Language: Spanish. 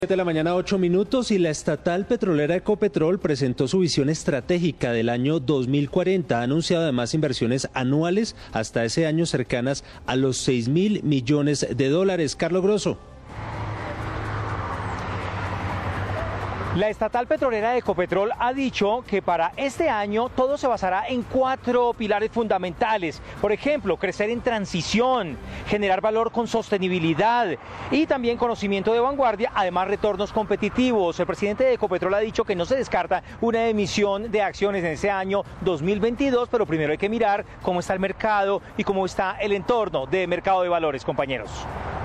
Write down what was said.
De la mañana, 8 minutos, y la estatal petrolera Ecopetrol presentó su visión estratégica del año 2040. Ha anunciado además inversiones anuales hasta ese año cercanas a los $6.000 millones. Carlos Grosso. La estatal petrolera de Ecopetrol ha dicho que para este año todo se basará en 4 pilares fundamentales. Por ejemplo, crecer en transición, generar valor con sostenibilidad y también conocimiento de vanguardia, además retornos competitivos. El presidente de Ecopetrol ha dicho que no se descarta una emisión de acciones en ese año 2022, pero primero hay que mirar cómo está el mercado y cómo está el entorno de mercado de valores, compañeros.